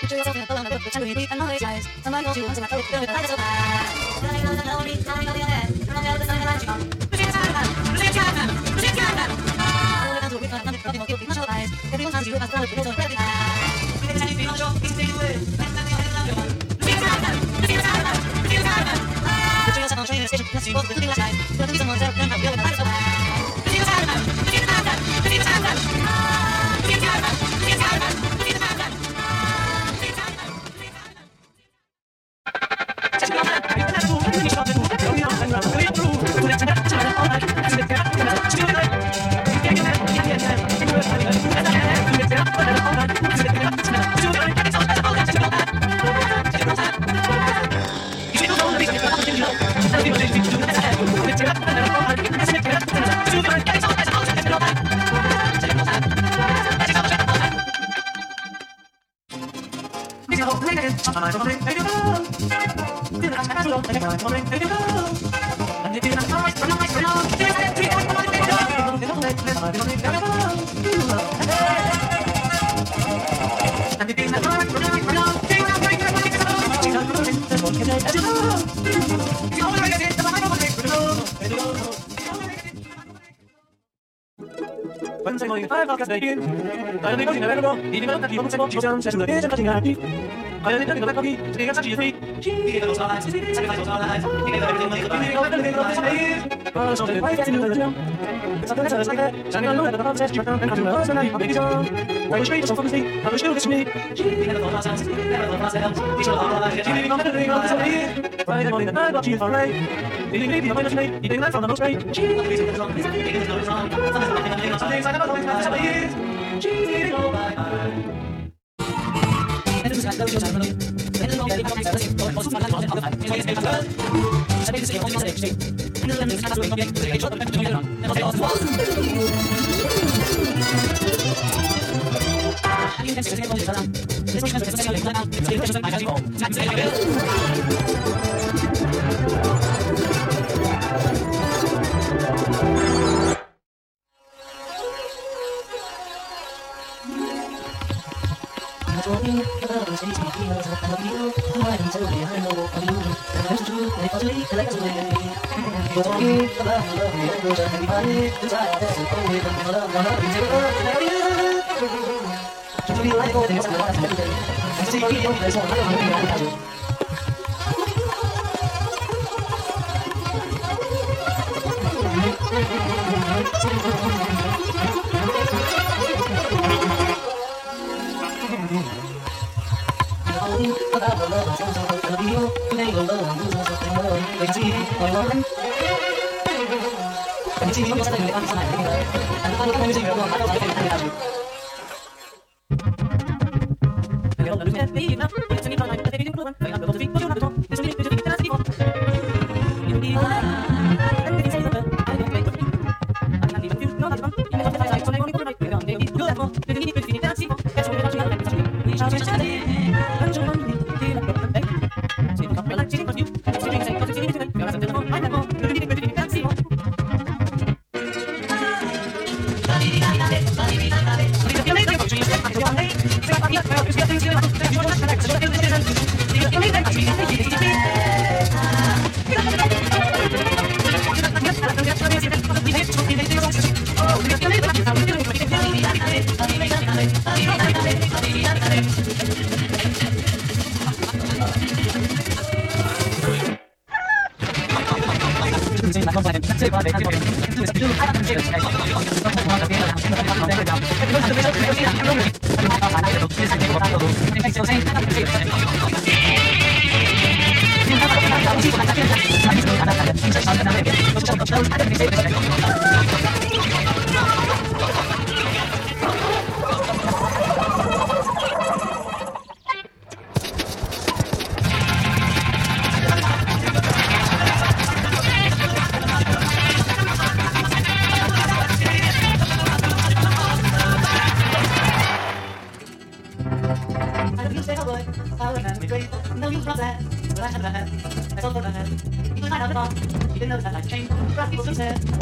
Picture yourself in a poem that would tenderly weep and apologize. Somebody told you once about hope, don't fight so bad. Running on the melody, running over your head. Running out of the sun and light you on. Lucia Chapman, Lucia Chapman, Lucia Chapman. Hold on to a weak nothing more guilty, much eyes. Everyone turns to you as though it knows what really has. You get the chance to be on shore, easy to take away. Next time you're heading down your one. Lucia Chapman, Lucia Chapman, Lucia Chapman. Picture yourself on a train in a station, let's see both with the last night. You're doing someone's help, learn how to deal with life so bad. Lucia Chapman, Lucia Chapman, Lucia Chapman. Lucia Chapman, Lucia Chapman, Lucia Chapman. Wednesday morning at 5 o'clock as they begin. I only go in November, eating out that people say, she sounds session of the cutting happy. I only take a cookie, sitting at such a free. She gave those lives, sacrifice those lives. He gave everything money, he gave everything of this day. So they wait to do the gym. It's something that's like that. Standing alone at the pub, says, you found and come to my husband, now baby's on. Why was straight to so fucking sleep? I was still this me. She never thought ourselves, never thought ourselves. He should have all she living on the living of this way. Friday morning at 9 o'clock, she is far away. Leading lady, my mother's mate, eating that from the most way. She will be so strong, he's taking his nose wrong. Some things I never thought about somebody is. She's eating all by eye.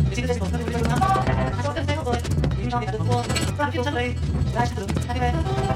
Happy